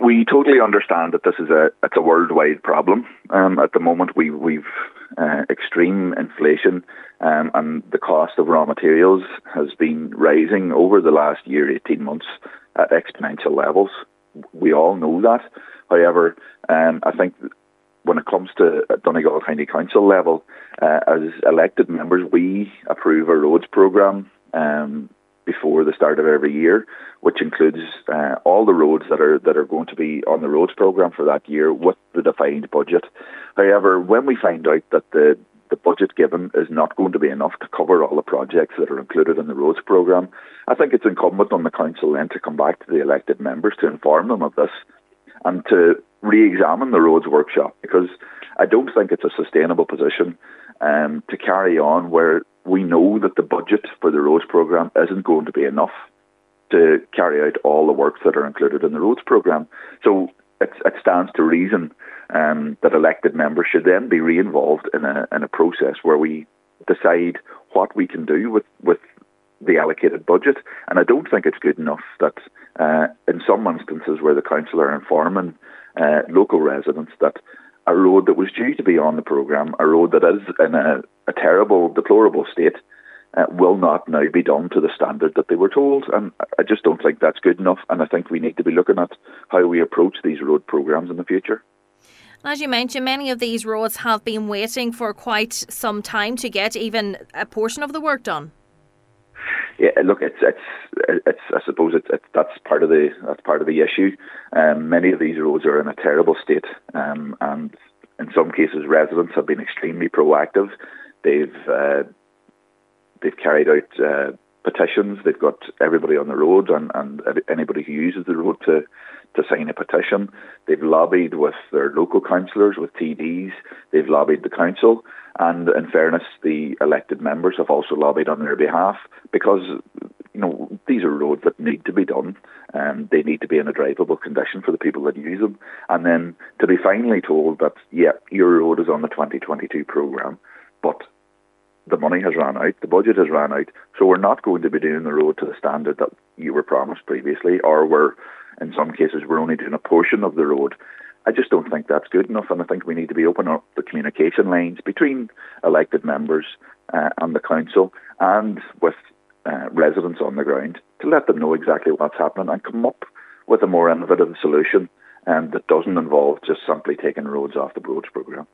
We totally understand that this is it's a worldwide problem. At the moment, we've extreme inflation, and the cost of raw materials has been rising over the last year, 18 months, at exponential levels. We all know that. However, I think when it comes to Donegal County Council level, as elected members, we approve a roads programme before the start of every year, which includes all the roads that are going to be on the roads programme for that year with the defined budget. However, when we find out that the budget given is not going to be enough to cover all the projects that are included in the roads programme, I think it's incumbent on the council then to come back to the elected members to inform them of this and to re-examine the roads workshop, because I don't think it's a sustainable position to carry on where we know that the budget for the roads programme isn't going to be enough to carry out all the works that are included in the roads programme. So it stands to reason that elected members should then be re-involved in a process where we decide what we can do with the allocated budget. And I don't think it's good enough that in some instances where the council are informing local residents that a road that was due to be on the programme, a road that is in a terrible, deplorable state, will not now be done to the standard that they were told. And I just don't think that's good enough. And I think we need to be looking at how we approach these road programmes in the future. As you mentioned, many of these roads have been waiting for quite some time to get even a portion of the work done. Yeah, look, it's I suppose that's part of the issue. Many of these roads are in a terrible state, and in some cases, residents have been extremely proactive. They've carried out petitions. They've got everybody on the road and anybody who uses the road to sign a petition. They've lobbied with their local councillors, with TDs. They've lobbied the council. And in fairness, the elected members have also lobbied on their behalf, because these are roads that need to be done. They need to be in a drivable condition for the people that use them. And then to be finally told that, yeah, your road is on the 2022 programme, but the money has run out, the budget has run out, so we're not going to be doing the road to the standard that you were promised previously, or in some cases we're only doing a portion of the road. I just don't think that's good enough, and I think we need to be opening up the communication lines between elected members and the council and with residents on the ground to let them know exactly what's happening and come up with a more innovative solution that doesn't involve just simply taking roads off the roads programme.